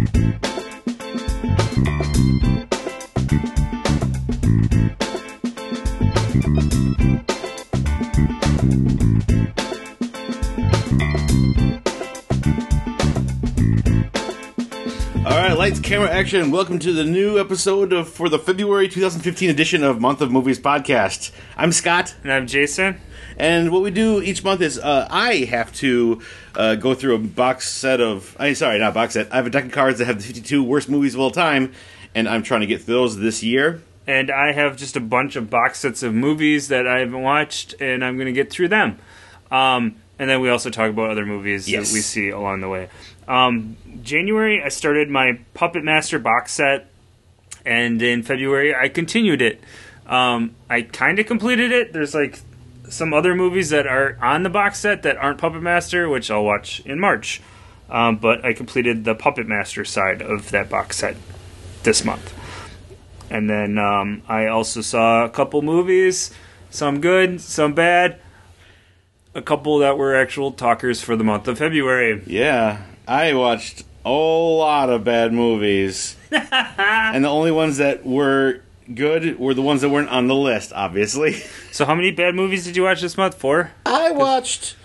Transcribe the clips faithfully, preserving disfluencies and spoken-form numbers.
Lights, camera, action. Welcome to the new episode of for the February twenty fifteen edition of Month of Movies podcast. I'm Scott. And I'm Jason. And what we do each month is uh, I have to uh, go through a box set of... I sorry, not box set. I have a deck of cards that have the fifty-two worst movies of all time, and I'm trying to get through those this year. And I have just a bunch of box sets of movies that I haven't watched, and I'm going to get through them. Um, and then we also talk about other movies yes. that we see along the way. Um, January, I started my Puppet Master box set, and in February, I continued it. Um, I kind of completed it. There's like some other movies that are on the box set that aren't Puppet Master, which I'll watch in March. Um, but I completed the Puppet Master side of that box set this month. And then um, I also saw a couple movies, some good, some bad. A couple that were actual talkers for the month of February. Yeah, I watched a lot of bad movies. And the only ones that were good were the ones that weren't on the list, obviously. So how many bad movies did you watch this month? Four? I watched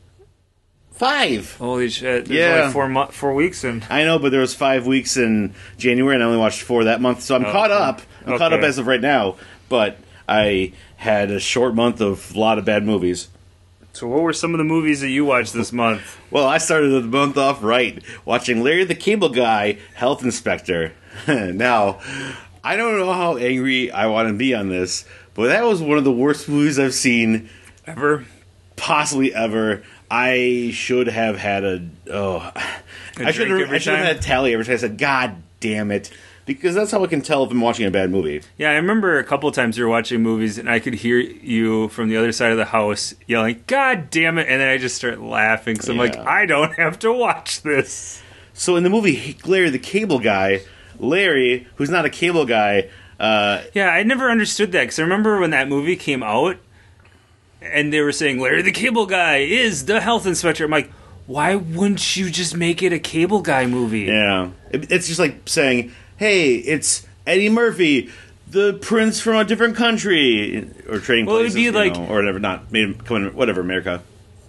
five. Holy shit. There's yeah. only four, mo- four weeks in. I know, but there was five weeks in January, and I only watched four that month. So I'm oh, caught up. I'm okay. caught up as of right now. But I had a short month of a lot of bad movies. So what were some of the movies that you watched this month? Well, I started the month off right, watching Larry the Cable Guy, Health Inspector. Now, I don't know how angry I want to be on this, but that was one of the worst movies I've seen. Ever? Possibly ever. I should have had a... Oh, a I should have, I should have had a tally every time I said, God damn it. Because that's how I can tell if I'm watching a bad movie. Yeah, I remember a couple of times you were watching movies and I could hear you from the other side of the house yelling, God damn it, and then I just start laughing because I'm yeah. like, I don't have to watch this. So in the movie Larry the Cable Guy, Larry, who's not a cable guy... Uh, yeah, I never understood that because I remember when that movie came out and they were saying, Larry the Cable Guy is the health inspector. I'm like, why wouldn't you just make it a cable guy movie? Yeah, it, it's just like saying... Hey, it's Eddie Murphy, the prince from a different country, or trading well, places, it would be like, know, or whatever. Not made him come in, whatever, America.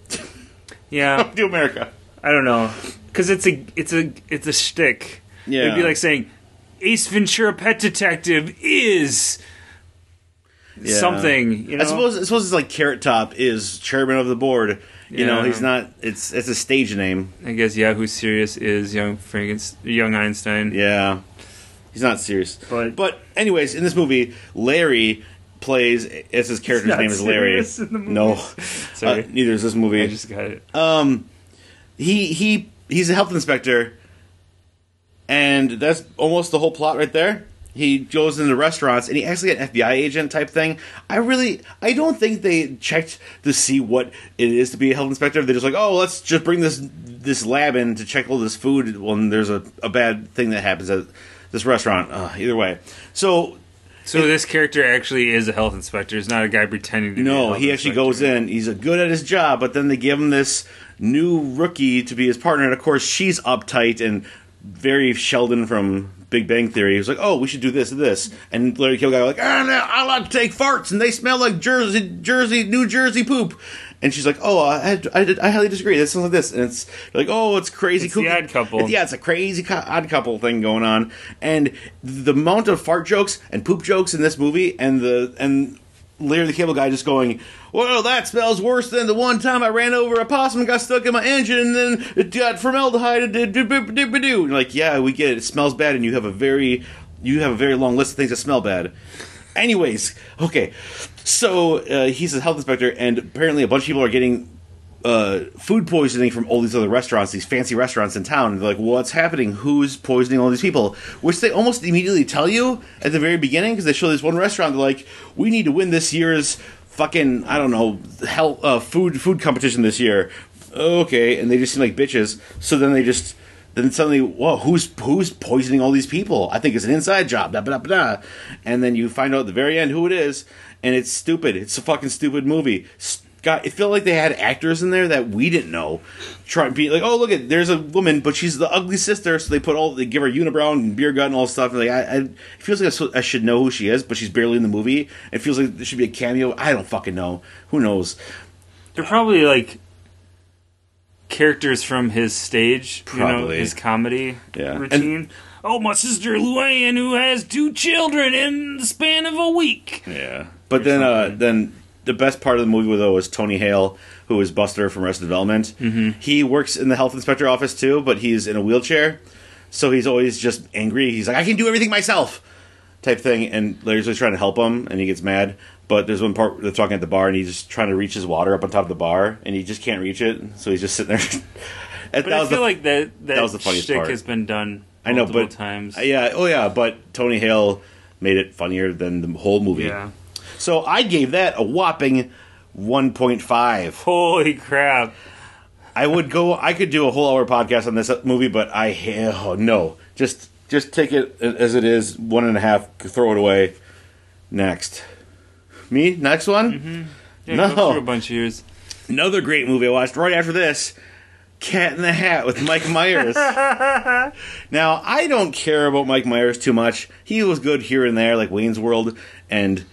Yeah, do America. I don't know, because it's a it's a it's a shtick. Yeah, it'd be like saying Ace Ventura: Pet Detective is yeah. something. You know, I suppose I suppose it's like Carrot Top is chairman of the board. You yeah. know, he's not. It's it's a stage name. I guess Yahoo Serious is young Frankenstein, young Einstein. Yeah. He's not serious. But, but anyways, in this movie, Larry plays... It's his character's name is Larry. In the movie. No. Sorry. Uh, neither is this movie. I just got it. Um, he, he, he's a health inspector, and that's almost the whole plot right there. He goes into restaurants, and he acts like an F B I agent type thing. I really... I don't think they checked to see what it is to be a health inspector. They're just like, oh, let's just bring this this lab in to check all this food when there's a, a bad thing that happens at... this restaurant, uh, either way. So, so it, this character actually is a health inspector. He's not a guy pretending to no, be a health he actually inspector. goes in. He's a good at his job, but then they give him this new rookie to be his partner, and of course she's uptight and very Sheldon from Big Bang Theory. He's like, oh, we should do this and this. And Larry Kill Guy like, ah, no, I like to take farts, and they smell like Jersey, Jersey, New Jersey poop. And she's like, oh, I, I, I highly disagree. That sounds like this. And it's like, oh, it's crazy. It's the Odd Couple. Yeah, it's a crazy co- Odd Couple thing going on. And the amount of fart jokes and poop jokes in this movie, and the and Larry the Cable Guy just going, well, that smells worse than the one time I ran over a possum and got stuck in my engine, and then it got formaldehyde. And like, yeah, we get it. It smells bad, and you have a very, you have a very long list of things that smell bad. Anyways, okay, so uh, he's a health inspector, and apparently a bunch of people are getting uh, food poisoning from all these other restaurants, these fancy restaurants in town. And they're like, what's happening? Who's poisoning all these people? Which they almost immediately tell you at the very beginning, because they show this one restaurant. They're like, we need to win this year's fucking, I don't know, health, uh, food food competition this year. Okay, and they just seem like bitches. So then they just... Then suddenly, whoa, who's who's poisoning all these people? I think it's an inside job. Blah, blah, blah. And then you find out at the very end who it is, and it's stupid. It's a fucking stupid movie. got it felt like they had actors in there that we didn't know. Try to be like, oh look at there's a woman, but she's the ugly sister, so they put all they give her unibrow and beer gut and all this stuff. And like I, I it feels like I should know who she is, but she's barely in the movie. It feels like there should be a cameo. I don't fucking know. Who knows? They're probably like characters from his stage, probably. You know, his comedy yeah. routine. And, oh, my sister Luann, who has two children in the span of a week. Yeah, but then, uh, then the best part of the movie though was Tony Hale, who is Buster from Arrested Development. Mm-hmm. He works in the health inspector office too, but he's in a wheelchair, so he's always just angry. He's like, "I can do everything myself," type thing, and Larry's always trying to help him, and he gets mad. But there's one part where they're talking at the bar, and he's just trying to reach his water up on top of the bar, and he just can't reach it, so he's just sitting there. But that I was feel the, like that that, that was the funniest shtick part. has been done I know, but times. Yeah, oh yeah, but Tony Hale made it funnier than the whole movie. Yeah. So I gave that a whopping one point five. Holy crap! I would go. I could do a whole hour podcast on this movie, but I oh, no, just just take it as it is. One and a half. Throw it away. Next, me next one. Mm-hmm. Yeah, no, go through a bunch of years. Another great movie I watched right after this. Cat in the Hat with Mike Myers. Now, I don't care about Mike Myers too much. He was good here and there, like Wayne's World, and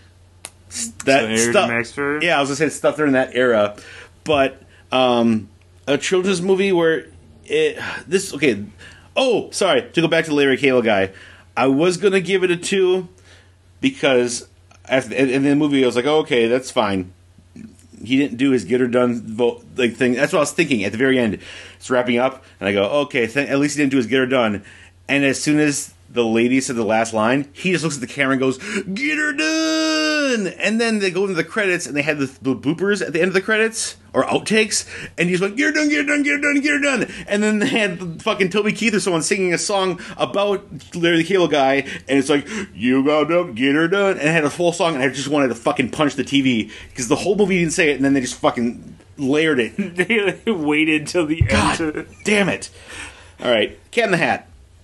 that so stuff. Max Fury? Yeah, I was gonna say stuff during that era, but um, a children's movie where it this okay. Oh, sorry to go back to the Larry Cable Guy. I was gonna give it a two because after in the movie I was like, oh, okay, that's fine. He didn't do his get or done vote like thing. That's what I was thinking at the very end. It's wrapping up, and I go, okay, th- at least he didn't do his get or done. And as soon as the lady said the last line, he just looks at the camera and goes, "Get her done!" And then they go into the credits, and they had the, the bloopers at the end of the credits or outtakes, and he's like, "Get her done, get her done, get her done, get her done." And then they had fucking Toby Keith or someone singing a song about Larry the Cable Guy, and it's like, "You got to get her done," and it had a full song, and I just wanted to fucking punch the T V because the whole movie didn't say it, and then they just fucking layered it. They waited till the God end. Damn it! All right, Cat in the Hat.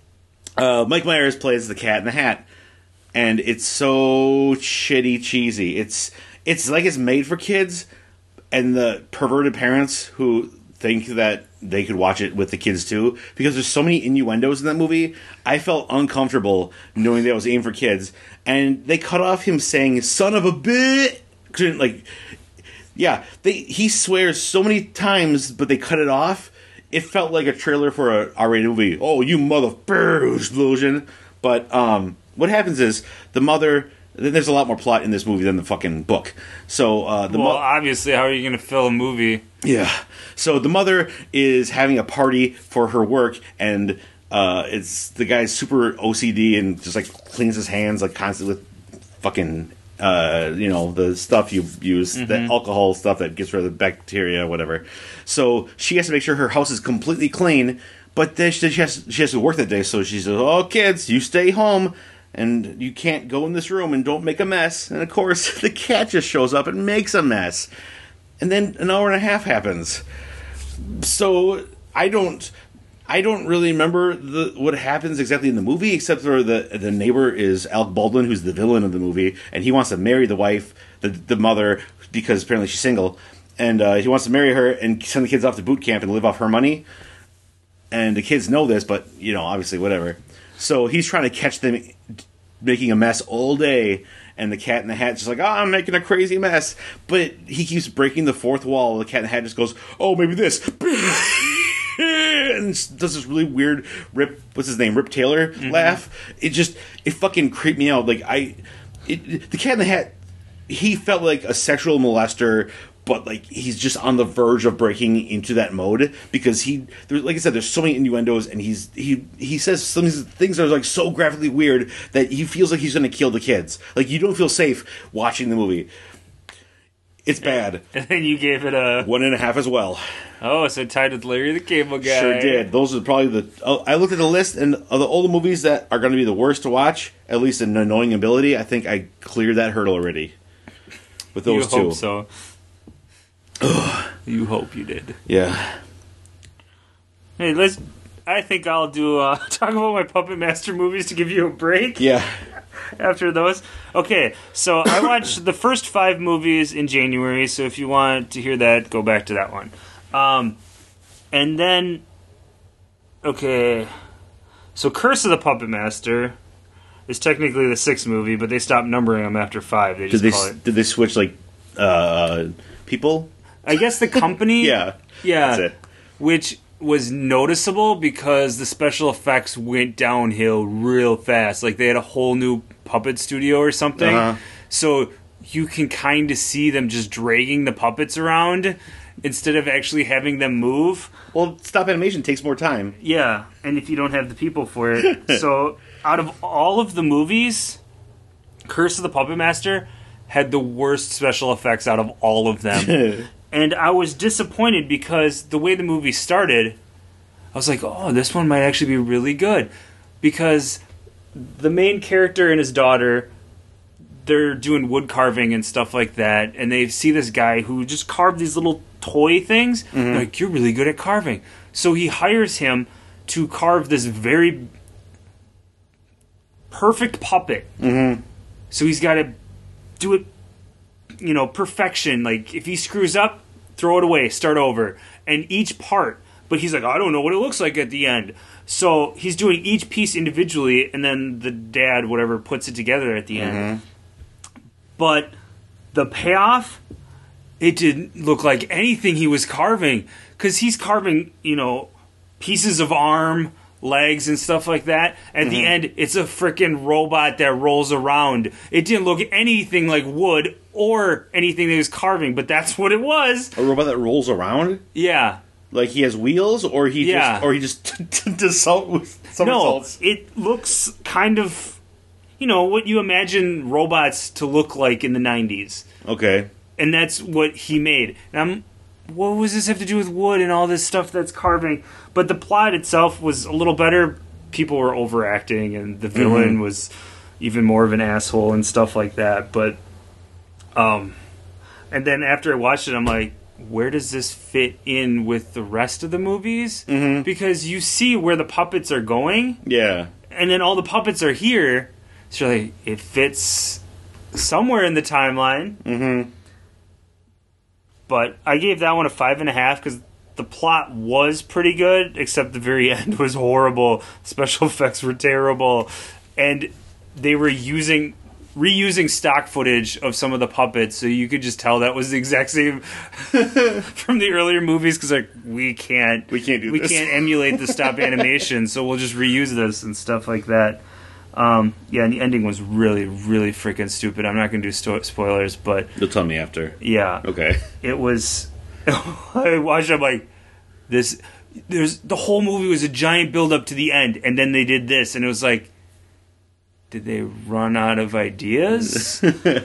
Uh, Mike Myers plays the Cat in the Hat, and it's so shitty cheesy. It's it's like it's made for kids, and the perverted parents who think that they could watch it with the kids too, because there's so many innuendos in that movie. I felt uncomfortable knowing that it was aimed for kids, and they cut off him saying "son of a bitch." Couldn't like, yeah, they he swears so many times, but they cut it off. It felt like a trailer for a R-rated movie. Oh, you mother explosion! But um, what happens is the mother. There's a lot more plot in this movie than the fucking book. So uh, the well, mo- obviously, how are you going to fill a movie? Yeah. So the mother is having a party for her work, and uh, it's the guy's super O C D and just like cleans his hands like constantly with fucking. Uh, you know, the stuff you use, mm-hmm. the alcohol stuff that gets rid of the bacteria, whatever. So she has to make sure her house is completely clean, but then she has, she has to work that day, so she says, "Oh, kids, you stay home, and you can't go in this room and don't make a mess." And of course, the cat just shows up and makes a mess. And then an hour and a half happens. So I don't... I don't really remember the, what happens exactly in the movie, except for the the neighbor is Alec Baldwin, who's the villain of the movie, and he wants to marry the wife, the the mother, because apparently she's single, and uh, he wants to marry her and send the kids off to boot camp and live off her money. And the kids know this, but you know, obviously, whatever. So he's trying to catch them making a mess all day, and the Cat in the Hat's just like, "Oh, I'm making a crazy mess," but he keeps breaking the fourth wall. The Cat in the Hat just goes, "Oh, maybe this." And does this really weird Rip, what's his name, Rip Taylor mm-hmm. laugh. It just, it fucking creeped me out. Like, I, it, the Cat in the Hat, he felt like a sexual molester, but like he's just on the verge of breaking into that mode because he, there, like I said, there's so many innuendos, and he's he he says some things that are like so graphically weird that he feels like he's going to kill the kids. Like, you don't feel safe watching the movie. It's bad. And then you gave it a one and a half as well. Oh, so tied with Larry the Cable Guy. Sure did. Those are probably the. Oh, I looked at the list, and of the older movies that are going to be the worst to watch, at least in annoying ability, I think I cleared that hurdle already. With those you two. You hope so. You hope you did. Yeah. Hey, let's. I think I'll do uh, talk about my Puppet Master movies to give you a break. Yeah. after those. Okay, so I watched the first five movies in January, so if you want to hear that, go back to that one. Um, and then, okay, so Curse of the Puppet Master is technically the sixth movie, but they stopped numbering them after five. They just did they call it. did they switch like uh, people? I guess the company. yeah, yeah, that's it. Which was noticeable because the special effects went downhill real fast. Like they had a whole new puppet studio or something, uh-huh. so you can kind of see them just dragging the puppets around instead of actually having them move. Well, stop animation takes more time. Yeah, and if you don't have the people for it. So out of all of the movies, Curse of the Puppet Master had the worst special effects out of all of them. And I was disappointed because the way the movie started, I was like, oh, this one might actually be really good. Because the main character and his daughter, they're doing wood carving and stuff like that, and they see this guy who just carved these little toy things. Mm-hmm. They're like, you're really good at carving. So he hires him to carve this very perfect puppet. Mm-hmm. So he's got to do it, you know, perfection. Like, if he screws up, throw it away, start over. And each part, but he's like, I don't know what it looks like at the end. So he's doing each piece individually, and then the dad, whatever, puts it together at the mm-hmm. end. But the payoff, it didn't look like anything he was carving. Because he's carving, you know, pieces of arm, legs, and stuff like that. At mm-hmm. the end, it's a freaking robot that rolls around. It didn't look anything like wood or anything that he was carving, but that's what it was. A robot that rolls around? Yeah. Like he has wheels, or he yeah. just, or he just does somersaults? No, it looks kind of, you know, what you imagine robots to look like in the nineties. Okay. And that's what he made. And I'm, what does this have to do with wood and all this stuff that's carving? But the plot itself was a little better. People were overacting, and the villain mm-hmm. was even more of an asshole and stuff like that. But, um, and then after I watched it, I'm like, where does this fit in with the rest of the movies? Mm-hmm. Because you see where the puppets are going. Yeah. And then all the puppets are here. So like, it fits somewhere in the timeline. Mm-hmm. But I gave that one a five and a half because the plot was pretty good, except the very end was horrible. Special effects were terrible, and they were using reusing stock footage of some of the puppets, so you could just tell that was the exact same from the earlier movies. Because like we can't, we can't do we this. can't emulate the stop animation, so we'll just reuse this and stuff like that. Um, yeah, and the ending was really, really freaking stupid. I'm not going to do sto- spoilers, but you'll tell me after. Yeah, okay. It was. I watched it, I'm like, this. There's the whole movie was a giant build up to the end, and then they did this, and it was like, did they run out of ideas?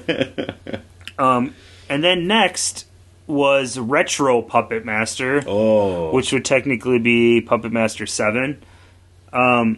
um, and then next was Retro Puppet Master, oh, which would technically be Puppet Master seven. Um.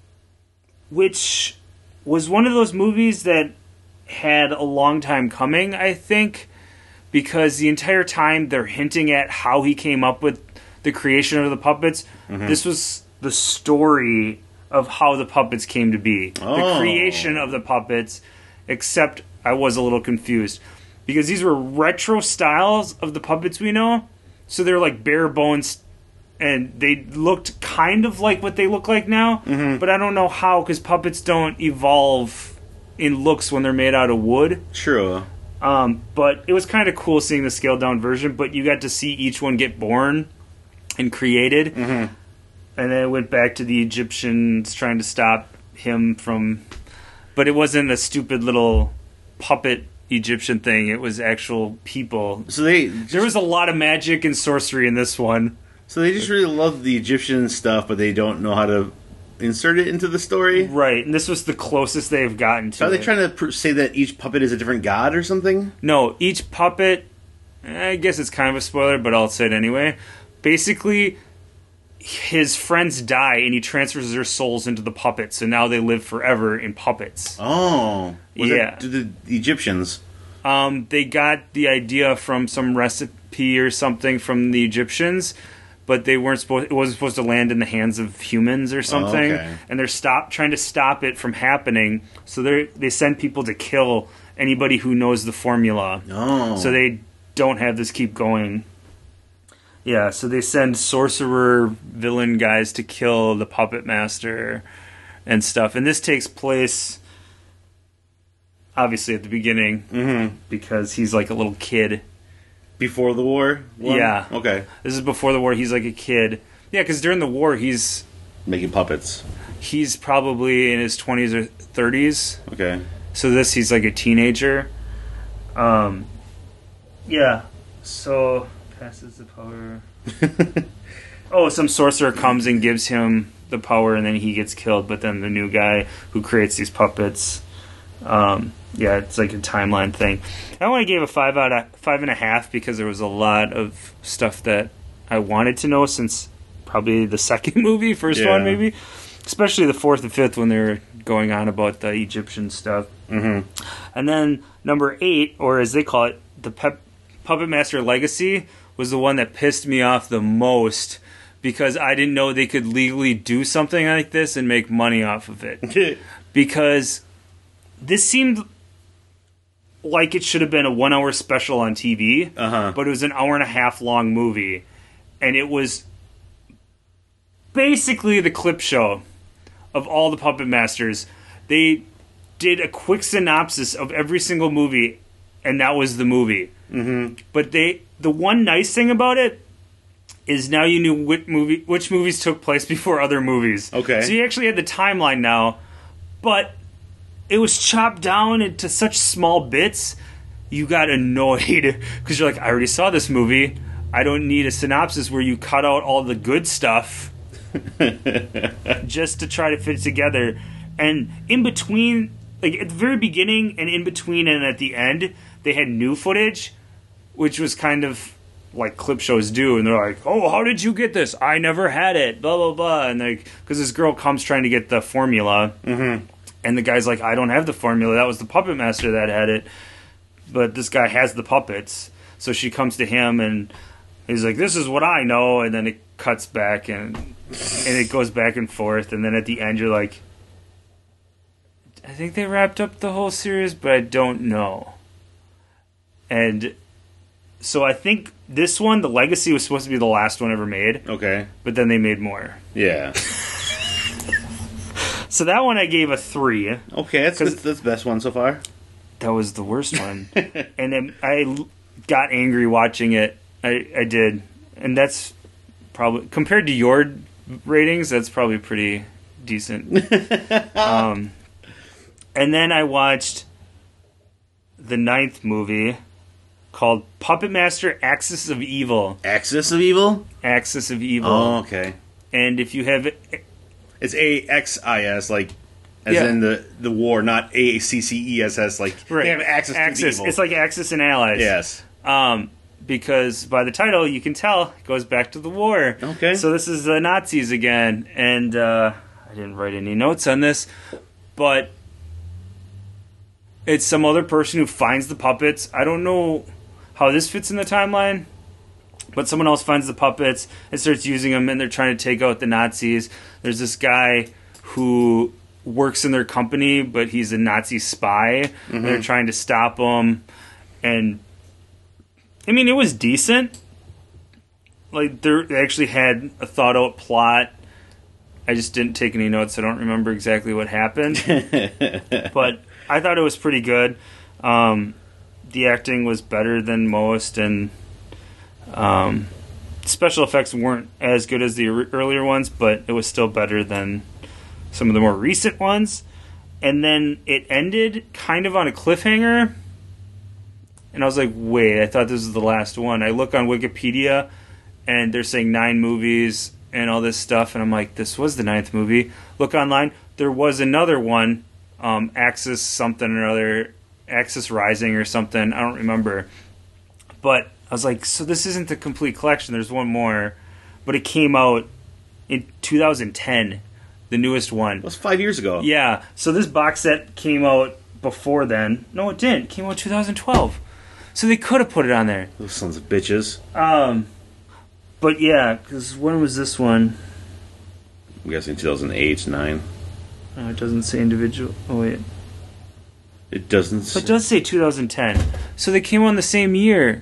Which was one of those movies that had a long time coming, I think, because the entire time they're hinting at how he came up with the creation of the puppets. Mm-hmm. This was the story of how the puppets came to be. Oh. The creation of the puppets, except I was a little confused. Because these were retro styles of the puppets we know, so they're like bare bones. And they looked kind of like what they look like now, mm-hmm. but I don't know how, because puppets don't evolve in looks when they're made out of wood. True. Um, but it was kind of cool seeing the scaled-down version, but you got to see each one get born and created. Mm-hmm. And then it went back to the Egyptians trying to stop him from... But it wasn't a stupid little puppet Egyptian thing. It was actual people. So they... Just... There was a lot of magic and sorcery in this one. So they just really love the Egyptian stuff, but they don't know how to insert it into the story? Right, and this was the closest they've gotten to Are they it. trying to pr- say that each puppet is a different god or something? No, each puppet, I guess it's kind of a spoiler, but I'll say it anyway. Basically, his friends die, and he transfers their souls into the puppets, so now they live forever in puppets. Oh. Was yeah. It, the, the Egyptians? Um, they got the idea from some recipe or something from the Egyptians, but they weren't supposed. It wasn't supposed to land in the hands of humans or something. Oh, okay. And they're stop trying to stop it from happening. So they they send people to kill anybody who knows the formula. Oh. So they don't have this keep going. Yeah, so they send sorcerer villain guys to kill the puppet master and stuff. And this takes place obviously at the beginning, mm-hmm. because he's like a little kid. Before the war? One? Yeah. Okay. This is before the war. He's like a kid. Yeah, because during the war, he's... Making puppets. He's probably in his twenties or thirties. Okay. So this, he's like a teenager. Um, yeah. So, passes the power... Oh, some sorcerer comes and gives him the power, and then he gets killed. But then the new guy who creates these puppets... Um, yeah, it's like a timeline thing. I only gave a five out of five and a half because there was a lot of stuff that I wanted to know since probably the second movie, first yeah. one maybe, especially the fourth and fifth when they were going on about the Egyptian stuff. Mm-hmm. And then number eight, or as they call it, the Pep- Puppet Master Legacy, was the one that pissed me off the most because I didn't know they could legally do something like this and make money off of it. Because this seemed like it should have been a one-hour special on T V, uh-huh. but it was an hour and a half long movie, and it was basically the clip show of all the Puppet Masters. They did a quick synopsis of every single movie, and that was the movie. Mm-hmm. But they, the one nice thing about it is now you knew which movie, which movies took place before other movies. Okay. So you actually had the timeline now, but it was chopped down into such small bits, you got annoyed. Because you're like, I already saw this movie. I don't need a synopsis where you cut out all the good stuff just to try to fit it together. And in between, like at the very beginning and in between and at the end, they had new footage, which was kind of like clip shows do. And they're like, oh, how did you get this? I never had it, blah, blah, blah. And like, because this girl comes trying to get the formula. Mm-hmm. And the guy's like, I don't have the formula. That was the puppet master that had it. But this guy has the puppets. So she comes to him and he's like, this is what I know. And then it cuts back and and it goes back and forth. And then at the end you're like, I think they wrapped up the whole series, but I don't know. And so I think this one, the Legacy, was supposed to be the last one ever made. Okay. But then they made more. Yeah. So that one I gave a three. Okay, that's, that's, that's the best one so far. That was the worst one. And then I got angry watching it. I, I did. And that's probably, compared to your ratings, that's probably pretty decent. um, and then I watched the ninth movie called Puppet Master Axis of Evil. Axis of Evil? Axis of Evil. Oh, okay. And if you have... It's A X I S, like, as yeah. in the, the war, not A C C E S S, like, right. they have access, Axis. to the evil. It's like Axis and Allies. Yes. Um, because by the title, you can tell it goes back to the war. Okay. So this is the Nazis again. And uh, I didn't write any notes on this, but it's some other person who finds the puppets. I don't know how this fits in the timeline, but someone else finds the puppets and starts using them, and they're trying to take out the Nazis. There's this guy who works in their company, but he's a Nazi spy. Mm-hmm. And they're trying to stop him. And, I mean, it was decent. Like, they actually had a thought-out plot. I just didn't take any notes. I don't remember exactly what happened. But I thought it was pretty good. Um, the acting was better than most, and um, special effects weren't as good as the earlier ones, but it was still better than some of the more recent ones. And then it ended kind of on a cliffhanger, and I was like, wait, I thought this was the last one. I look on Wikipedia, and they're saying nine movies and all this stuff, and I'm like, this was the ninth movie. Look online, there was another one, um, Axis something or other, Axis Rising or something, I don't remember. But I was like, so this isn't the complete collection, there's one more. But it came out in two thousand ten, the newest one. That was five years ago. Yeah, so this box set came out before then. No, it didn't. It came out two thousand twelve. So they could have put it on there. Those sons of bitches. Um, but yeah, because when was this one? I'm guessing two thousand eight, nine. Oh, it doesn't say individual. Oh wait, it doesn't. But it does say two thousand ten. So they came on the same year.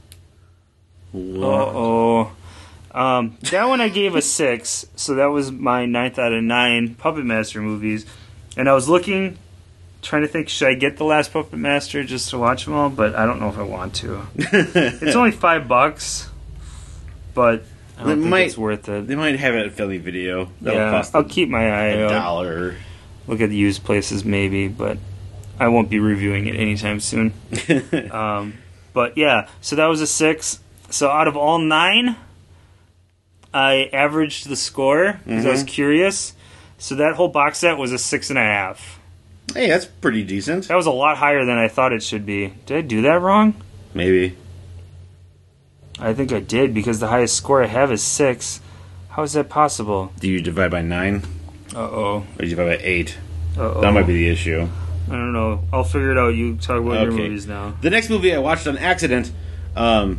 Uh oh. Um, that one I gave a six, so that was my ninth out of nine Puppet Master movies. And I was looking, trying to think, should I get the last Puppet Master just to watch them all? But I don't know if I want to. It's only five bucks, but I don't they think might, it's worth it. They might have it at Philly Video. That'll yeah, cost I'll keep my eye a out. dollar. Look at the used places maybe, but I won't be reviewing it anytime soon. um, but yeah, so that was a six. So out of all nine, I averaged the score because mm-hmm. I was curious. So that whole box set was a six and a half. Hey, that's pretty decent. That was a lot higher than I thought it should be. Did I do that wrong? Maybe. I think I did because the highest score I have is six. How is that possible? Do you divide by nine? Uh-oh. Or do you divide by eight? Uh-oh. That might be the issue. I don't know. I'll figure it out. You talk about okay. your movies now. The next movie I watched on accident... Um,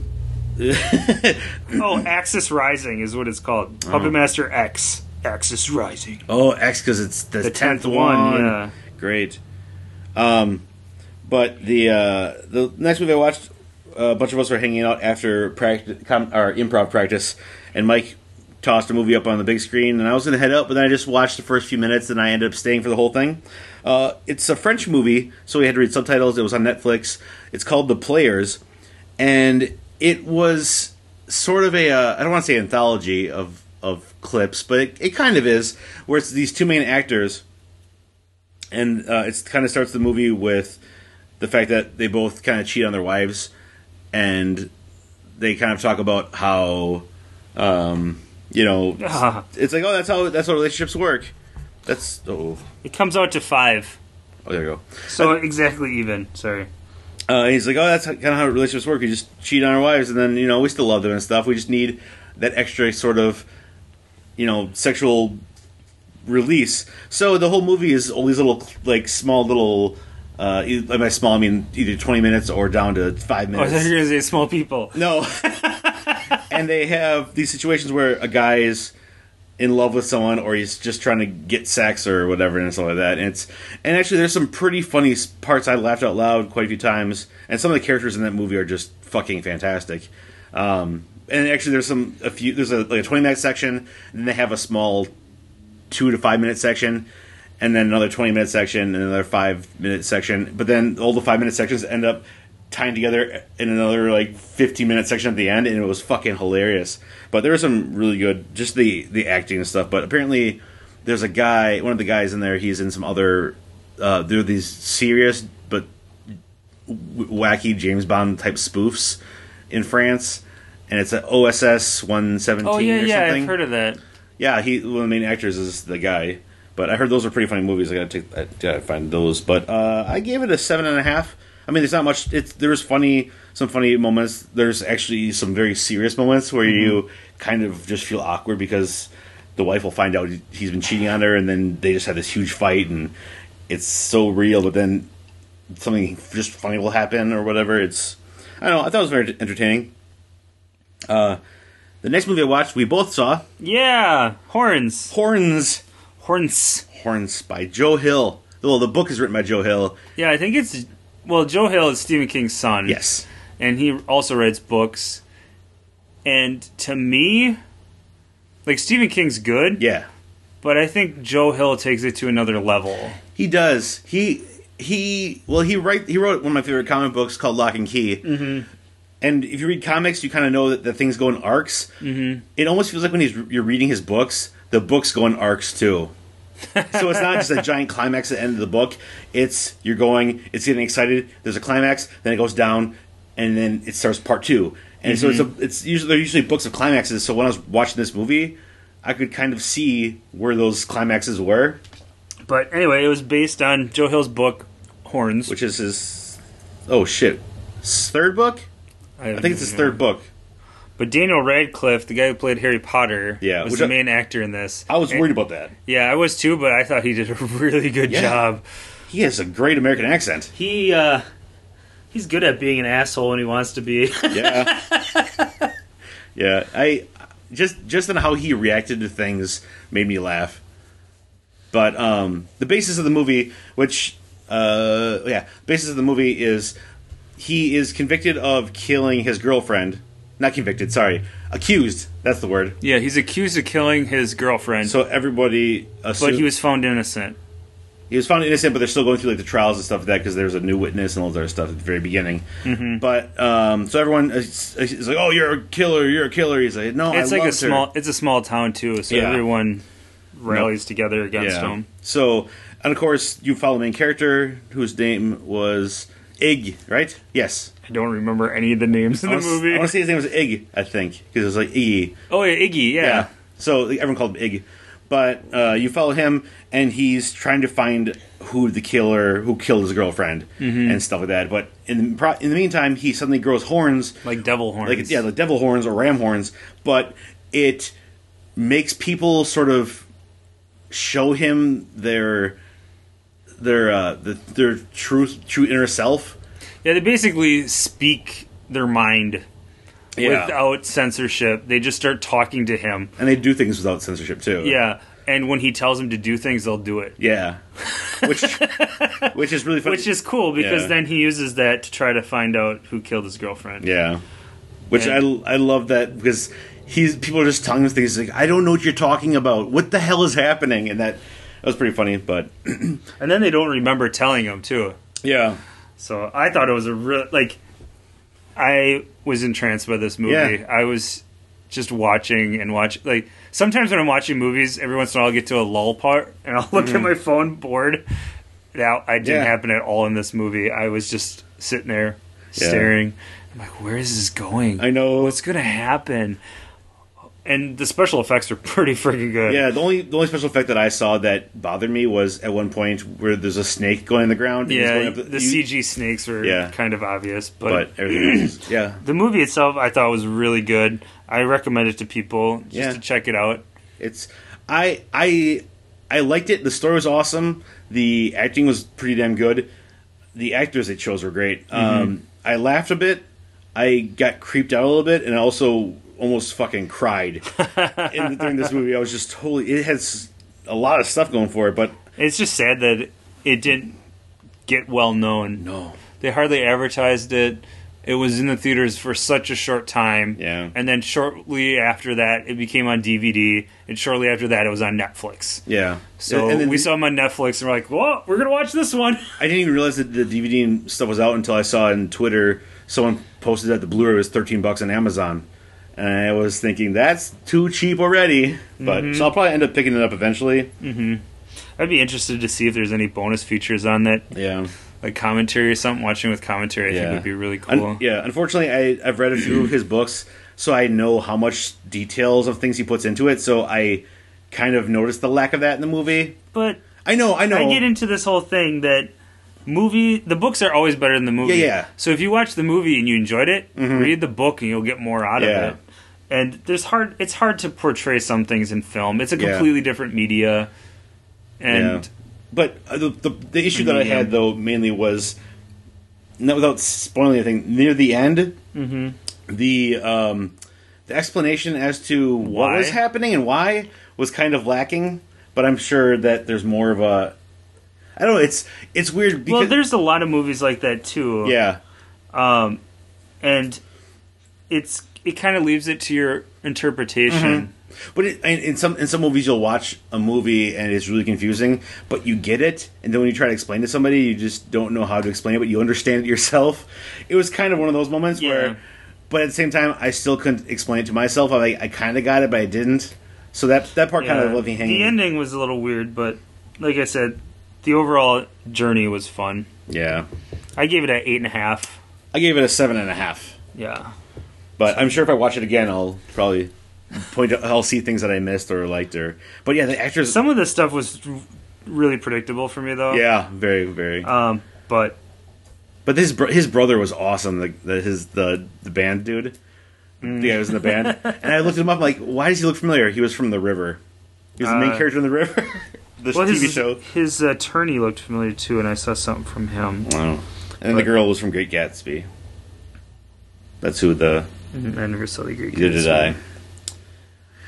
oh, Axis Rising is what it's called. Puppet oh. Master X. Axis Rising. Oh, X because it's the, the tenth, tenth one. one. Yeah. Great. Um, but the uh, the next movie I watched, a bunch of us were hanging out after practice, com- or improv practice, and Mike tossed a movie up on the big screen, and I was going to head out, but then I just watched the first few minutes, and I ended up staying for the whole thing. Uh, it's a French movie, so we had to read subtitles. It was on Netflix. It's called The Players, and it was sort of a, uh, I don't want to say anthology of, of clips, but it, it kind of is, where it's these two main actors, and uh, it kind of starts the movie with the fact that they both kind of cheat on their wives, and they kind of talk about how, um, you know, uh-huh. it's like, oh, that's how that's how relationships work. That's, oh. It comes out to five. Oh, there you go. So uh, exactly even, sorry. Uh, he's like, oh, that's kind of how relationships work. We just cheat on our wives, and then, you know, we still love them and stuff. We just need that extra sort of, you know, sexual release. So the whole movie is all these little, like, small little, uh, by small, I mean either twenty minutes or down to five minutes. Oh, I thought you were going to say small people. No. And they have these situations where a guy is in love with someone, or he's just trying to get sex or whatever and stuff like that. And it's and actually there's some pretty funny parts. I laughed out loud quite a few times, and some of the characters in that movie are just fucking fantastic. Um, and actually there's some a few there's a like a twenty minute section, and then they have a small two to five minute section, and then another twenty minute section, and another five minute section. But then all the five minute sections end up tying together in another like fifteen minute section at the end, and it was fucking hilarious. But there was some really good, just the the acting and stuff. But apparently there's a guy, one of the guys in there, he's in some other uh there are these serious but w- wacky James Bond type spoofs in France, and it's an O S S one seventeen oh yeah or yeah something. I've heard of that. Yeah, he one of the main actors is the guy. But I heard those are pretty funny movies. I gotta take I gotta find those. But uh I gave it a seven and a half. I mean, there's not much. It's there's funny, some funny moments. There's actually some very serious moments where mm-hmm. you kind of just feel awkward because the wife will find out he's been cheating on her, and then they just have this huge fight, and it's so real. But then something just funny will happen or whatever. It's I don't know. I thought it was very entertaining. Uh, the next movie I watched, we both saw. Yeah, Horns. Horns. Horns. Horns by Joe Hill. Well, the book is written by Joe Hill. Yeah, I think it's. Well, Joe Hill is Stephen King's son. Yes. And he also writes books. And to me, like, Stephen King's good. Yeah. But I think Joe Hill takes it to another level. He does. He, he, well, he write, he wrote one of my favorite comic books called Lock and Key. Mm-hmm. And if you read comics, you kind of know that the things go in arcs. Mm-hmm. It almost feels like when he's, you're reading his books, the books go in arcs, too. So it's not just a giant climax at the end of the book. It's you're going, it's getting excited. There's a climax, then it goes down, and then it starts part two. And mm-hmm. so it's a, it's usually they're usually books of climaxes. So when I was watching this movie, I could kind of see where those climaxes were. But anyway, it was based on Joe Hill's book Horns, which is his oh shit, his third book. I, I think it's his know. third book. But Daniel Radcliffe, the guy who played Harry Potter, yeah, was the I, main actor in this. I was and, worried about that. Yeah, I was too, but I thought he did a really good yeah. job. He has a great American accent. He, uh, he's good at being an asshole when he wants to be. Yeah. Yeah, I just just on how he reacted to things made me laugh. But um, the basis of the movie, which uh, yeah, the basis of the movie is he is convicted of killing his girlfriend. Not convicted, sorry, accused. That's the word. Yeah, he's accused of killing his girlfriend. So everybody, assumed, but he was found innocent. He was found innocent, but they're still going through like the trials and stuff like that because there's a new witness and all that other stuff at the very beginning. Mm-hmm. But um, so everyone is, is like, "Oh, you're a killer! You're a killer!" He's like, "No, it's I like a loved small. her." It's a small town too, so Yeah. everyone rallies together against Yeah. him. So, and of course, you follow the main character whose name was Ig, right? Yes. I don't remember any of the names in I the wanna, movie. I want to say his name was Ig, I think, because it was like Iggy. Oh yeah, Iggy. Yeah. Yeah. So everyone called him Ig. But uh, you follow him, and he's trying to find who the killer, who killed his girlfriend, mm-hmm. and stuff like that. But in the, pro- in the meantime, he suddenly grows horns. Like devil horns. Like, yeah, like devil horns or ram horns. But it makes people sort of show him their their uh, the, their true true inner self. Yeah, they basically speak their mind Yeah. without censorship. They just start talking to him. And they do things without censorship too. Yeah, and when he tells them to do things, they'll do it. Yeah. Which which is really funny. Which is cool because Yeah. then he uses that to try to find out who killed his girlfriend. Yeah. Which And- I, I love that because he's people are just telling him things like, I don't know what you're talking about. What the hell is happening? And that, that was pretty funny, but And then they don't remember telling him too. yeah. So I thought it was a real like. I was entranced by this movie. Yeah. I was just watching and watch like sometimes when I'm watching movies, every once in a while I'll get to a lull part and I'll look Mm-hmm. at my phone bored. Now I didn't Yeah. happen at all in this movie. I was just sitting there Yeah. staring. I'm like, where is this going? I know. What's gonna happen? And the special effects are pretty freaking good. Yeah, the only the only special effect that I saw that bothered me was at one point where there's a snake going in the ground. and he's Yeah, going up the you- C G snakes were Yeah. kind of obvious, but, But everything else is, yeah. the movie itself I thought was really good. I recommend it to people just Yeah. to check it out. It's I I I liked it. The story was awesome. The acting was pretty damn good. The actors they chose were great. Mm-hmm. Um, I laughed a bit. I got creeped out a little bit, and I also almost fucking cried in, during this movie. I was just totally. It has a lot of stuff going for it, but It's just sad that it didn't get well known. no. They hardly advertised it. It was in the theaters for such a short time. Yeah. And then shortly after that, it became on D V D. And shortly after that, it was on Netflix. Yeah. So and then we saw them on Netflix and we're like, whoa, we're going to watch this one. I didn't even realize that the D V D and stuff was out until I saw on Twitter someone posted that the Blu-ray was thirteen bucks on Amazon. And I was thinking, that's too cheap already. But Mm-hmm. so I'll probably end up picking it up eventually. I'd be interested to see if there's any bonus features on that, Yeah. like commentary or something. Watching with commentary, I Yeah. think would be really Un- cool. yeah, unfortunately, I, I've read a few of his books, so I know how much details of things he puts into it, so I kind of noticed the lack of that in the movie. But I know, I know. I get into this whole thing that movie the books are always better than the movie. Yeah, yeah. So if you watch the movie and you enjoyed it, read the book and you'll get more out Yeah. of it. And there's hard it's hard to portray some things in film. It's a Yeah. completely different media. And Yeah. But uh, the, the, the issue that I had, though, mainly was, not without spoiling anything, near the end, mm-hmm. the um, the explanation as to what Why? was happening and why was kind of lacking, but I'm sure that there's more of a... I don't know, it's it's weird because... well, there's a lot of movies like that too. Yeah. Um and it's it kind of leaves it to your interpretation. But it, in in some in some movies, you'll watch a movie and it's really confusing, but you get it, and then when you try to explain to somebody, you just don't know how to explain it, but you understand it yourself. It was kind of one of those moments Yeah. where, but at the same time, I still couldn't explain it to myself. I like, I kind of got it, but I didn't. So that that part kind of Yeah. left me hanging. The ending was a little weird, but like I said, the overall journey was fun. Yeah, I gave it an eight and a half. I gave it a seven and a half. Yeah. But I'm sure if I watch it again, I'll probably point. Out, I'll see things that I missed or liked, or but yeah, the actors. Some of this stuff was r- really predictable for me, though. yeah, very very. Um, but But his bro- his brother was awesome. The, the his the the band dude, Mm. the guy who was in the band, and I looked him up. Like, why does he look familiar? He was from The River. He was the main Uh, character in The River, this well, T V his, show. his attorney looked familiar too, and I saw something from him. Wow. And then the girl was from Great Gatsby. That's who the I never saw the Greek. Neither did I.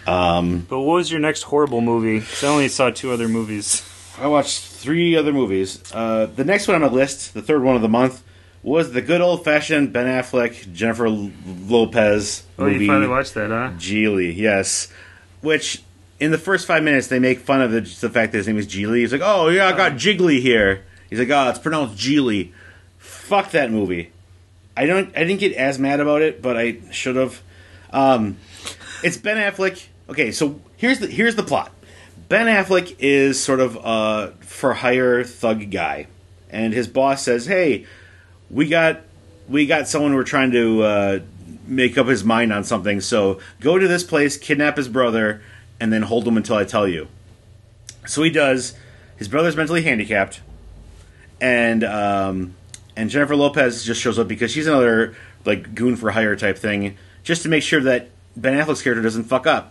Um, but what was your next horrible movie? 'Cause I only saw two other movies. I watched three other movies. Uh, the next one on my list, the third one of the month, was the good old-fashioned Ben Affleck, Jennifer Lopez movie. Oh, you finally watched that, huh? Geely, yes. Which, in the first five minutes, they make fun of the, the fact that his name is Geely. He's like, oh, yeah, I got Jiggly here. He's like, oh, it's pronounced Geely. Fuck that movie. I don't. I didn't get as mad about it, but I should have. Um, it's Ben Affleck. Okay, so here's the here's the plot. Ben Affleck is sort of a for-hire thug guy, and his boss says, hey, we got we got someone we're trying to uh, make up his mind on something, so go to this place, kidnap his brother, and then hold him until I tell you. So he does. His brother's mentally handicapped, and um, and Jennifer Lopez just shows up because she's another like goon for hire type thing, just to make sure that Ben Affleck's character doesn't fuck up.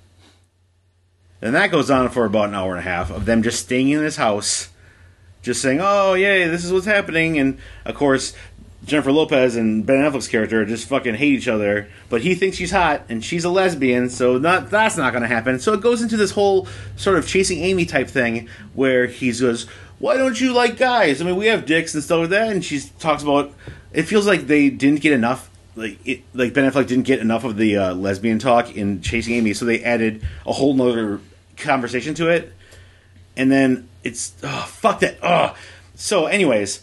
And that goes on for about an hour and a half of them just staying in his house, just saying, oh, yay, this is what's happening. And, of course, Jennifer Lopez and Ben Affleck's character just fucking hate each other. But he thinks she's hot, and she's a lesbian, so not that's not going to happen. So it goes into this whole sort of Chasing Amy type thing where he goes, why don't you like guys? I mean, we have dicks and stuff like that. And she talks about, it feels like they didn't get enough. Like it, like Ben Affleck didn't get enough of the uh, lesbian talk in Chasing Amy, so they added a whole nother conversation to it, and then it's oh fuck that oh. So, anyways,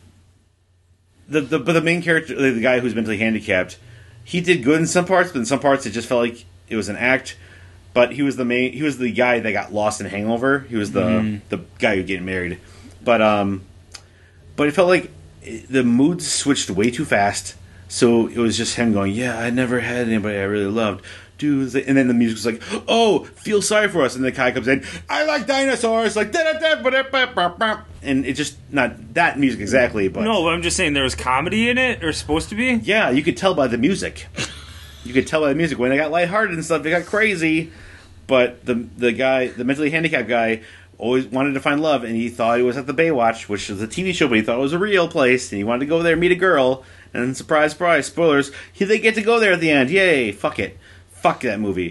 the the but the main character, the, the guy who's mentally handicapped, he did good in some parts, but in some parts it just felt like it was an act. But he was the main, he was the guy that got lost in Hangover. He was the mm. the guy who getting married, but um, but it felt like the moods switched way too fast. So it was just him going, yeah, I never had anybody I really loved. Dude, and then the music was like, oh, feel sorry for us. And the guy comes in, I like dinosaurs, like da da da ba ba ba ba. And it's just not that music exactly, but no, but I'm just saying there was comedy in it, or supposed to be. Yeah, you could tell by the music. You could tell by the music when they got lighthearted and stuff. They got crazy, but the the guy, the mentally handicapped guy, always wanted to find love, and he thought he was at the Baywatch, which is a T V show, but he thought it was a real place, and he wanted to go there and meet a girl. And surprise, surprise, spoilers, he, they get to go there at the end. Yay, fuck it. Fuck that movie.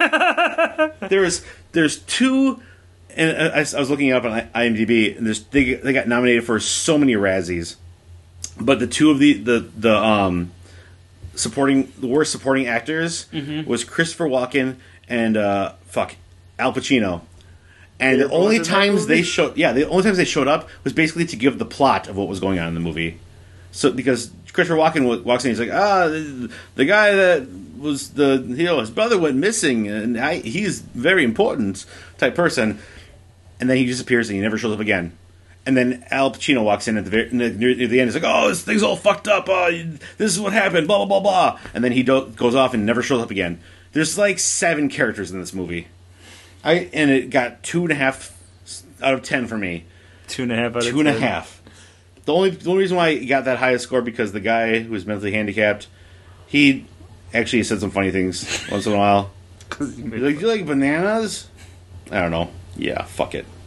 there's there's two, and I, I was looking it up on IMDb, and there's, they, they got nominated for so many Razzies. But the two of the, the, the um supporting, the worst supporting actors mm-hmm. was Christopher Walken and, uh, fuck, Al Pacino. And the only times they showed, yeah, the only times they showed up was basically to give the plot of what was going on in the movie. So, because Christopher Walken walks in, he's like, ah, the, the guy that was the, you know, his brother went missing, and I, he's very important type person. And then he disappears and he never shows up again. And then Al Pacino walks in at the very, near the end. He's like, oh, this thing's all fucked up. Uh, this is what happened, blah, blah, blah, blah. And then he do- goes off and never shows up again. There's like seven characters in this movie. I And it got two and a half out of ten for me. Two and a half out of ten? Two and a half. The only, the only reason why he got that high a score because the guy who was mentally handicapped, he actually said some funny things once in a while. He's like, do you like bananas? I don't know. Yeah, fuck it.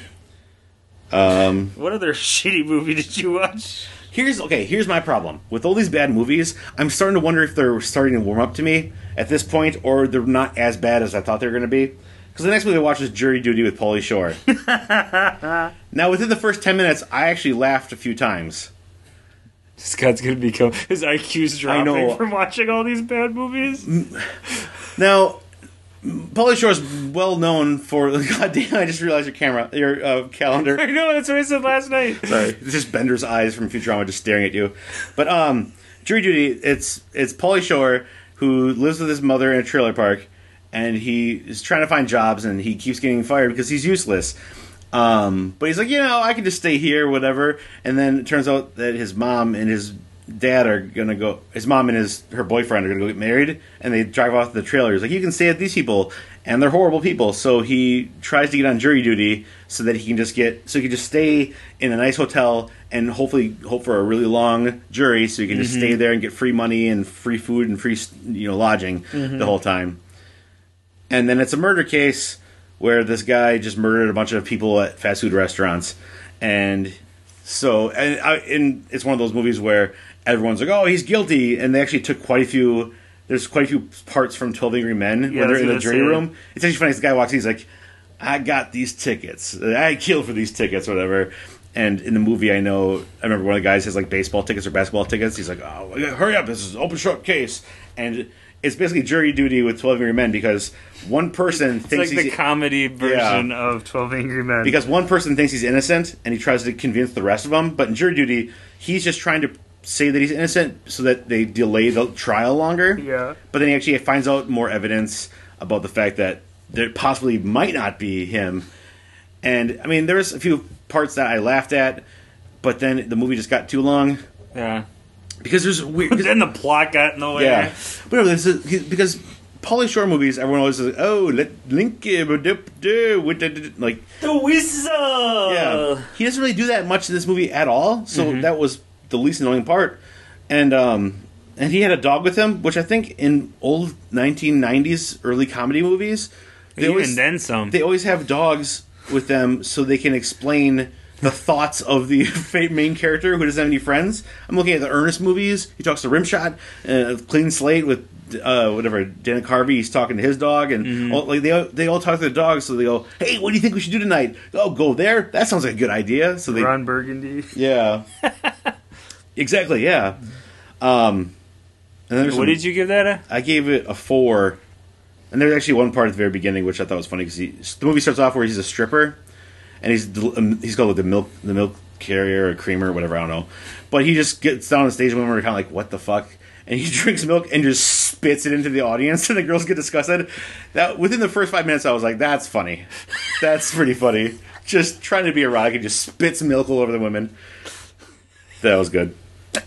Um, what other shitty movie did you watch? Here's okay. Here's my problem with all these bad movies. I'm starting to wonder if they're starting to warm up to me at this point, or they're not as bad as I thought they were going to be. Because the next movie I watched was Jury Duty with Pauly Shore. Now, within the first ten minutes, I actually laughed a few times. Scott's going to become... His I Q's dropping from watching all these bad movies. Now, Pauly Shore's well known for... God damn, I just realized your camera, your uh, calendar. I know, that's what I said last night. Sorry, it's just Bender's eyes from Futurama just staring at you. But um, Jury Duty, it's it's Pauly Shore who lives with his mother in a trailer park, and he is trying to find jobs, and he keeps getting fired because he's useless. Um, but he's like, you know, I can just stay here, whatever. And then it turns out that his mom and his dad are gonna go. His mom and his her boyfriend are gonna go get married, and they drive off to the trailer. He's like, you can stay at these people, and they're horrible people. So he tries to get on jury duty so that he can just get so he can just stay in a nice hotel and hopefully hope for a really long jury, so he can just mm-hmm. stay there and get free money and free food and free you know lodging mm-hmm. the whole time. And then it's a murder case where this guy just murdered a bunch of people at fast food restaurants. And so, and, I, and it's one of those movies where everyone's like, oh, he's guilty. And they actually took quite a few there's quite a few parts from twelve Angry Men Yeah, when they're in the that's jury it. room. It's actually funny. This guy walks in, he's like, I got these tickets. I killed for these tickets, whatever. And in the movie, I know, I remember one of the guys has like baseball tickets or basketball tickets. He's like, oh, hurry up, this is an open short case. And it's basically jury duty with twelve Angry Men because one person It's thinks like the he's... comedy version Yeah. of twelve Angry Men. Because one person thinks he's innocent and he tries to convince the rest of them. But in jury duty, he's just trying to say that he's innocent so that they delay the trial longer. Yeah. But then he actually finds out more evidence about the fact that there possibly might not be him. And, I mean, there was a few parts that I laughed at, but then the movie just got too long. Yeah. Because there's weird... Then the plot got in the way. Yeah. But no, this is, because Pauly Shore movies, everyone always says, oh, let Link... With the, like... The whistle! Yeah. He doesn't really do that much in this movie at all, so Mm-hmm. that was the least annoying part. And, um... And he had a dog with him, which I think in old nineteen nineties early comedy movies... They Even always, then some. They always have dogs with them so they can explain the thoughts of the main character who doesn't have any friends. I'm looking at the Ernest movies. He talks to Rimshot, uh, Clean Slate with uh, whatever Dana Carvey. He's talking to his dog, and Mm-hmm. all, like they all, they all talk to their dogs. So they go, "Hey, what do you think we should do tonight? Oh, go there. That sounds like a good idea." So they, Ron Burgundy. yeah, exactly, yeah. Um, and then there's What some- did you give that a? I gave it a four. And there's actually one part at the very beginning which I thought was funny because the movie starts off where he's a stripper, and he's um, he's called like the milk the milk carrier or creamer or whatever, I don't know. But he just gets down on the stage and women are kind of like, what the fuck? And he drinks milk and just spits it into the audience, and the girls get disgusted. That within the first five minutes, I was like, that's funny. That's pretty funny. Just trying to be erotic and just spits milk all over the women. That was good.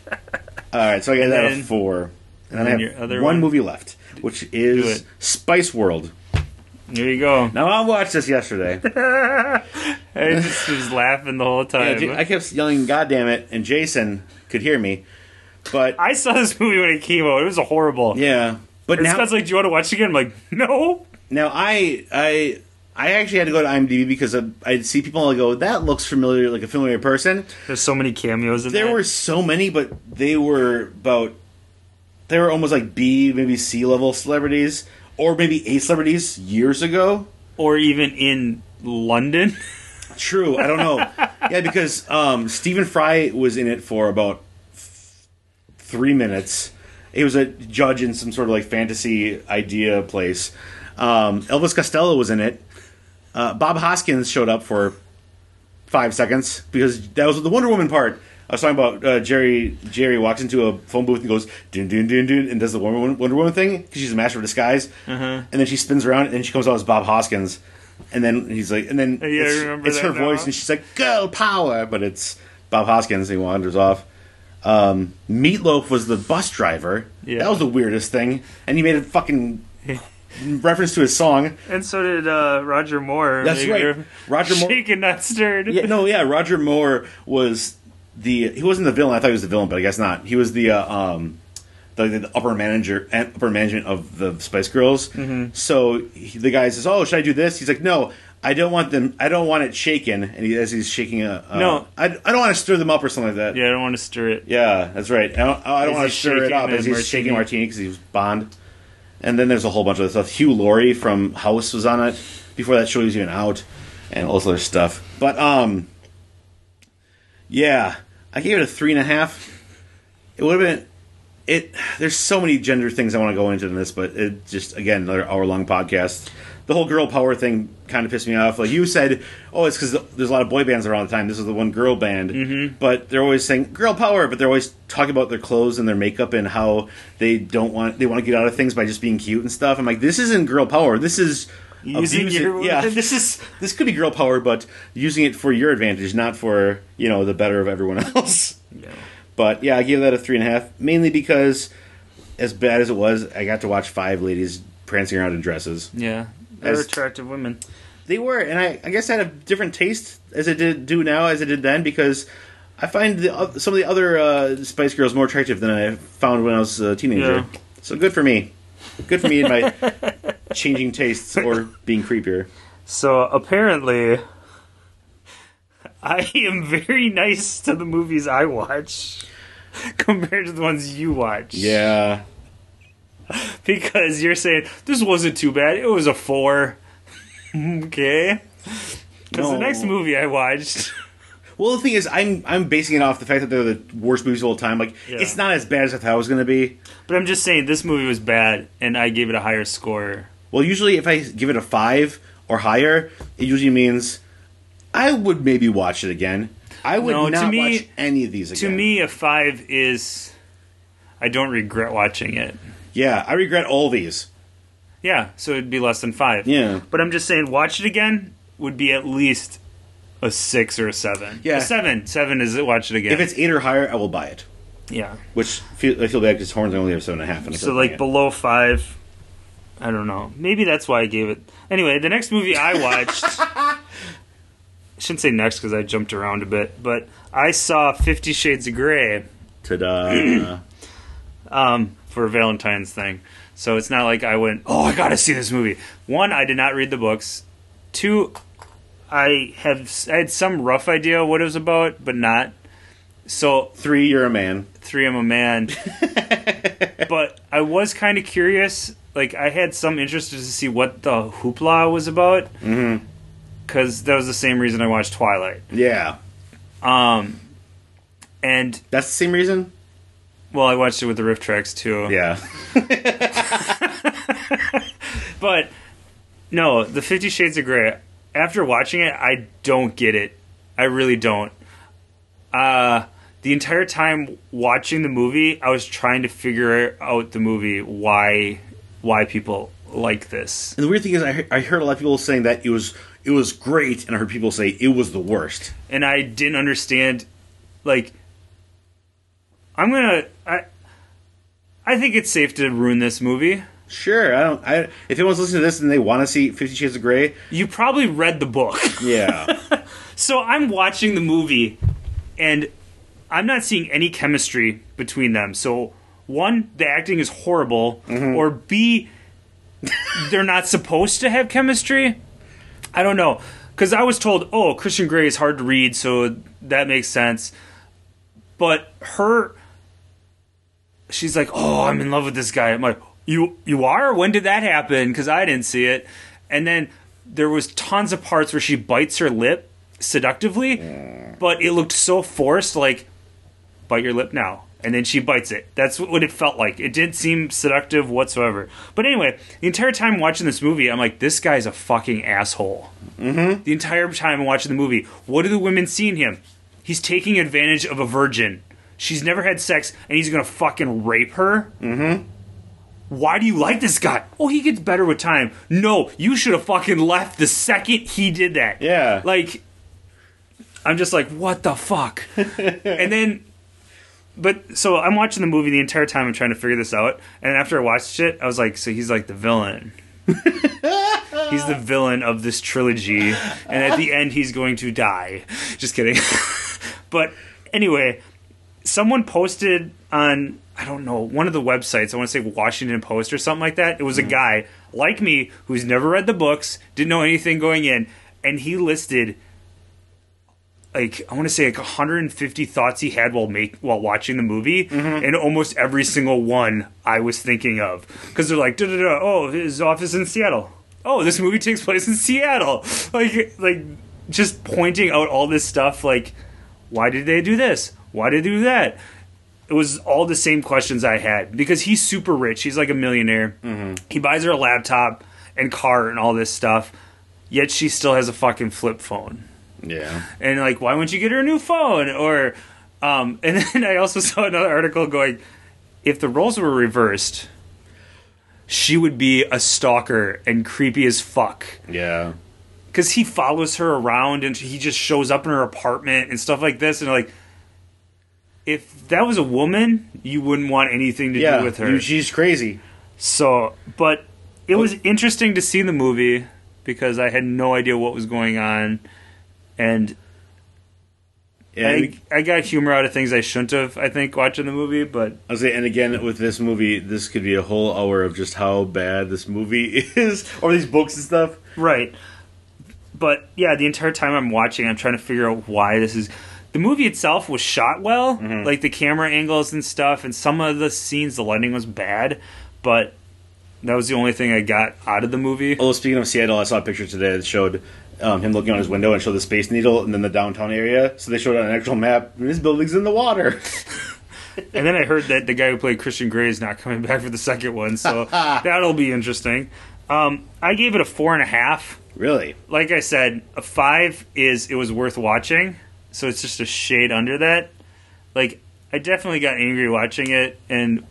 All right, so I gave that a then- four. And and then I your have other one one? movie left, which Do is it. Spice World. There you go. Now, I watched this yesterday. I just was laughing the whole Yeah, time. J- I kept yelling, God damn it, and Jason could hear me. But, I saw this movie when it came out. It was horrible. yeah. But And now, Scott's like, do you want to watch it again? I'm like, no. now I, I, I actually had to go to IMDb because I, I'd see people and I go, that looks familiar, like a familiar person. There's so many cameos in There that. were so many, but they were about, they were almost like B, maybe C level celebrities, or maybe A celebrities years ago. Or even in London. True, I don't know. Yeah, because um, Stephen Fry was in it for about f- three minutes. He was a judge in some sort of like fantasy idea place. Um, Elvis Costello was in it. Uh, Bob Hoskins showed up for five seconds because that was the Wonder Woman part. I was talking about uh, Jerry. Jerry walks into a phone booth and goes dun dun dun dun and does the Wonder Woman, Wonder Woman thing because she's a master of disguise. Uh-huh. And then she spins around and she comes out as Bob Hoskins. And then he's like, and then Yeah, I it's, remember it's that her now. voice, and she's like, "Girl power," but it's Bob Hoskins. And he wanders off. Um, Meatloaf was the bus driver. Yeah. That was the weirdest thing, and he made a fucking reference to his song. And so did uh, Roger Moore. That's Maybe right. you're Roger Moore. Shaken, not stirred. Yeah, no, yeah. Roger Moore was the. He wasn't the villain. I thought he was the villain, but I guess not. He was the uh, um, the, the upper manager, upper management of the Spice Girls. Mm-hmm. So he, the guy says, "Oh, should I do this?" He's like, "No, I don't want them. I don't want it shaken." And he, as he's shaking a, uh, No. I, I don't want to stir them up or something like that. Yeah, I don't want to stir it. Yeah, that's right. I don't, I don't As want to he's stir it shaking up the as he's martini. shaking martini because he was Bond. And then there's a whole bunch of other stuff. Hugh Laurie from House was on it before that show was even out, and all this other stuff. But um, yeah, I gave it a three and a half. It would have been it. There's so many gender things I want to go into in this, but it just again another hour long podcast. The whole girl power thing kind of pissed me off. Like you said, oh, it's because there's a lot of boy bands around the time. This is the one girl band, mm-hmm. but they're always saying girl power, but they're always talking about their clothes and their makeup and how they don't want they want to get out of things by just being cute and stuff. I'm like, this isn't girl power. This is Using abusing- your yeah. words. This is this could be girl power, but using it for your advantage, not for you know the better of everyone else. Yeah. But yeah, I gave that a three and a half, mainly because as bad as it was, I got to watch five ladies prancing around in dresses. Yeah. They're As- attractive women. They were, and I, I guess I had a different taste as I did do now as I did then because I find the, oth- some of the other uh, Spice Girls more attractive than I found when I was a teenager. Yeah. So good for me. Good for me in my changing tastes or being creepier. So apparently, I am very nice to the movies I watch compared to the ones you watch. Yeah. because you're saying this wasn't too bad. It was a four. Okay. Because No. the next movie I watched. Well, the thing is, I'm I'm basing it off the fact that they're the worst movies of all time. Like, Yeah. it's not as bad as I thought it was going to be. But I'm just saying this movie was bad, and I gave it a higher score. Well, usually if I give it a five or higher, it usually means I would maybe watch it again. I would No, to not me- watch any of these again. To me, a five is. I don't regret watching it. Yeah, I regret all these. Yeah, so it'd be less than five. Yeah. But I'm just saying, watch it again would be at least a six or a seven. Yeah. A seven. Seven is watch it again. If it's eight or higher, I will buy it. yeah. Which feel, I feel bad because Horns only have seven and a half. And I So still like buy it. below five, I don't know. Maybe that's why I gave it. Anyway, the next movie I watched. I shouldn't say next because I jumped around a bit, but I saw Fifty Shades of Grey Ta-da. um, for a Valentine's thing. So it's not like I went, oh, I gotta see this movie. One, I did not read the books. Two, I have I had some rough idea what it was about, but not. So Three, you're a man. three, I'm a man. But I was kind of curious. Like, I had some interest to see what the hoopla was about. Mm-hmm. Because that was the same reason I watched Twilight. Yeah. Um, and, That's the same reason? well, I watched it with the riff tracks, too. Yeah. But, no, the Fifty Shades of Grey, after watching it, I don't get it. I really don't. Uh, the entire time watching the movie, I was trying to figure out the movie, why why people like this. And the weird thing is, I heard, I heard a lot of people saying that it was it was great, and I heard people say it was the worst. And I didn't understand, like, I'm gonna... I, I think it's safe to ruin this movie. Sure, I don't. I if anyone's listening to this and they want to see Fifty Shades of Grey, You probably read the book. yeah, So I'm watching the movie, and I'm not seeing any chemistry between them. So, one, the acting is horrible, or B, they're not supposed to have chemistry. I don't know. Because I was told, oh, Christian Grey is hard to read, so that makes sense. But her, she's like, oh, I'm in love with this guy. I'm like, you you are? When did that happen? Because I didn't see it. And then there was tons of parts where she bites her lip seductively, but it looked so forced, like, bite your lip now. And then she bites it. That's what it felt like. It didn't seem seductive whatsoever. But anyway, the entire time watching this movie, I'm like, this guy's a fucking asshole. Mm-hmm. The entire time watching the movie, what do the women see in him? He's taking advantage of a virgin. She's never had sex, and he's gonna fucking rape her? Mm-hmm. Why do you like this guy? Oh, he gets better with time. No, you should have fucking left the second he did that. Yeah. Like, I'm just like, what the fuck? And then, but, so I'm watching the movie the entire time. I'm trying to figure this out. And after I watched it, I was like, so he's like the villain. He's the villain of this trilogy. And at the end, he's going to die. Just kidding. But anyway, someone posted on, I don't know, one of the websites, I want to say Washington Post or something like that. It was a guy like me who's never read the books, didn't know anything going in, and he listed, like, I want to say like one hundred fifty thoughts he had while make while watching the movie, and almost every single one I was thinking of. Because they're like, da da da, oh, his office in Seattle. Oh, this movie takes place in Seattle. Like, like just pointing out all this stuff, like, why did they do this? Why did they do that? It was all the same questions I had. Because he's super rich. He's like a millionaire. Mm-hmm. He buys her a laptop and car and all this stuff. Yet she still has a fucking flip phone. Yeah. And like, why wouldn't you get her a new phone? Or, um, and then I also saw another article going, if the roles were reversed, she would be a stalker and creepy as fuck. Yeah. Because he follows her around and he just shows up in her apartment and stuff like this. And like, if that was a woman, you wouldn't want anything to Yeah. do with her. you- She's crazy. So, but it was interesting to see the movie because I had no idea what was going on. And And I, I got humor out of things I shouldn't have, I think, watching the movie. But I was say, and again with this movie, this could be a whole hour of just how bad this movie is, or these books and stuff. right. But yeah, the entire time I'm watching, I'm trying to figure out why this is. The movie itself was shot well, mm-hmm. like the camera angles and stuff, and some of the scenes, the lighting was bad, but That was the only thing I got out of the movie. Oh, speaking of Seattle, I saw a picture today that showed um, him looking out his window and showed the Space Needle and then the downtown area. So they showed on an actual map, and his building's in the water. And then I heard that the guy who played Christian Grey is not coming back for the second one, so that'll be interesting. Um, I gave it a four and a half. Really? Like I said, a five is it was worth watching, so it's just a shade under that. Like, I definitely got angry watching it and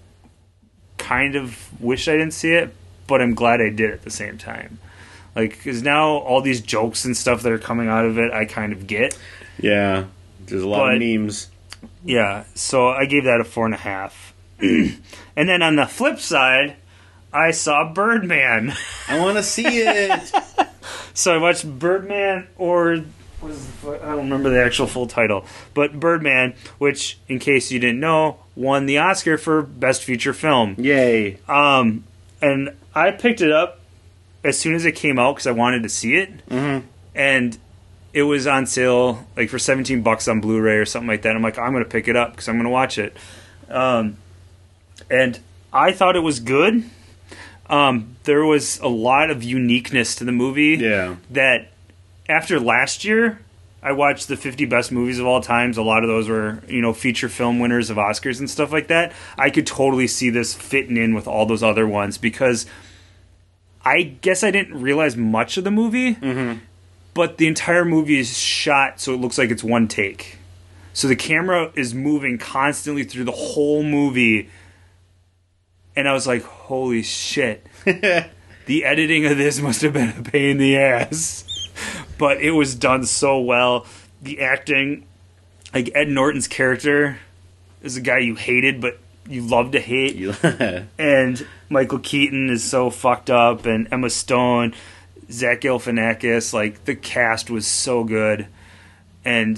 kind of wish I didn't see it, but I'm glad I did at the same time. Like, because now all these jokes and stuff that are coming out of it, I kind of get. Yeah, there's a lot But- of memes. Yeah, so I gave that a four and a half. And then on the flip side, I saw Birdman. I want to see it. So I watched Birdman, or what is the, fu- I don't remember the actual full title, but Birdman, which, in case you didn't know, won the Oscar for Best Feature Film. Yay. Um, and I picked it up as soon as it came out because I wanted to see it, Mm-hmm. and it was on sale like for seventeen bucks on Blu-ray or something like that. I'm like, I'm going to pick it up because I'm going to watch it. Um, and I thought it was good. Um, there was a lot of uniqueness to the movie. Yeah. That after last year, I watched the fifty best movies of all times. A lot of those were, you know, feature film winners of Oscars and stuff like that. I could totally see this fitting in with all those other ones because I guess I didn't realize much of the movie. Mm-hmm. But the entire movie is shot so it looks like it's one take. So the camera is moving constantly through the whole movie. And I was like, holy shit. The editing of this must have been a pain in the ass. But it was done so well. The acting, like Ed Norton's character is a guy you hated, but you love to hate. And Michael Keaton is so fucked up, and Emma Stone, Zach Galifianakis, like the cast was so good, and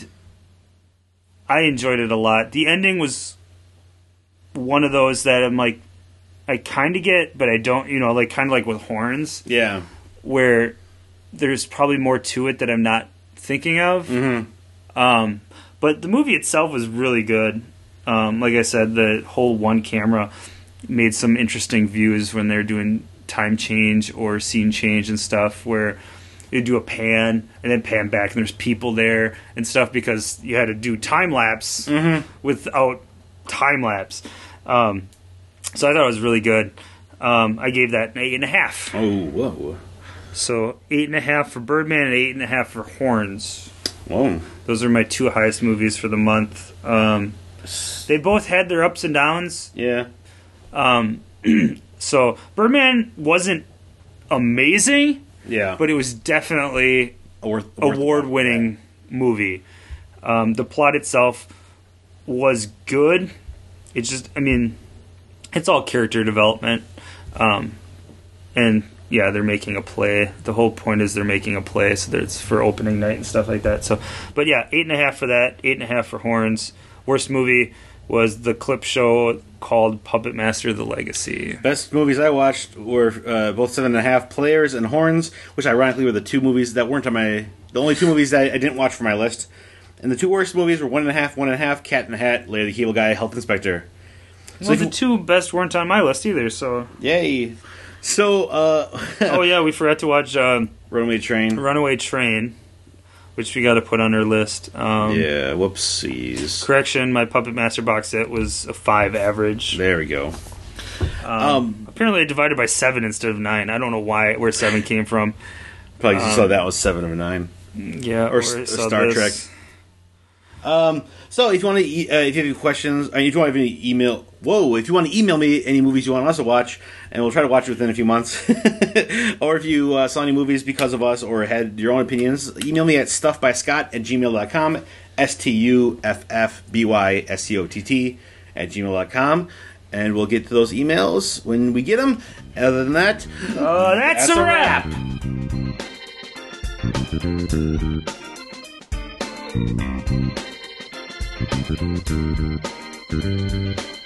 I enjoyed it a lot. The ending was one of those that I'm like, I kind of get, but I don't, you know, like kind of like with Horns, Yeah. where there's probably more to it that I'm not thinking of. Mm-hmm. Um, but the movie itself was really good. Um, like I said, the whole one camera made some interesting views when they're doing time change or scene change and stuff, where you do a pan and then pan back and there's people there and stuff because you had to do time lapse Mm-hmm. without time lapse. Um, so I thought it was really good. Um, I gave that an eight and a half. Oh, whoa. So eight and a half for Birdman and eight and a half for Horns. Whoa. Those are my two highest movies for the month. Um, they both had their ups and downs. Yeah. Um, so Birdman wasn't amazing, Yeah. but it was definitely A worth, a worth award-winning movie. Um, the plot itself was good. It's just, I mean, it's all character development. Um, and yeah, they're making a play. The whole point is they're making a play, so that it's for opening night and stuff like that. So, but yeah, eight and a half for that. Eight and a half for Horns. Worst movie was the clip show called Puppet Master: The Legacy. Best movies I watched were uh, both Seven and a Half, Players, and Horns, which ironically were the two movies that weren't on my... The only two movies that I didn't watch for my list. And the two worst movies were One and a Half, One and a Half, Cat in the Hat, Larry the Cable Guy, Health Inspector. Well, the two best weren't on my list either, so... Yay. So, uh... oh, yeah, we forgot to watch um, Runaway Train. Runaway Train, which we got to put on our list. Um, Yeah, whoopsies. Correction, my Puppet Master box set was a five average. There we go. Um, Um, apparently I divided by seven instead of nine. I don't know why where seven came from. Probably just um, saw that was seven of nine. Yeah, Or, I or saw Star this. Trek. Um, so if you want to, e- uh, if you have any questions, uh, if you want to have any email, whoa, if you want to email me any movies you want us to watch, and we'll try to watch it within a few months, or if you uh, saw any movies because of us or had your own opinions, email me at stuffbyscott at gmail dot com, S T U F F B Y S C O T T at gmail dot com, and we'll get to those emails when we get them. Other than that, Uh, that's, That's a a wrap. Thank you.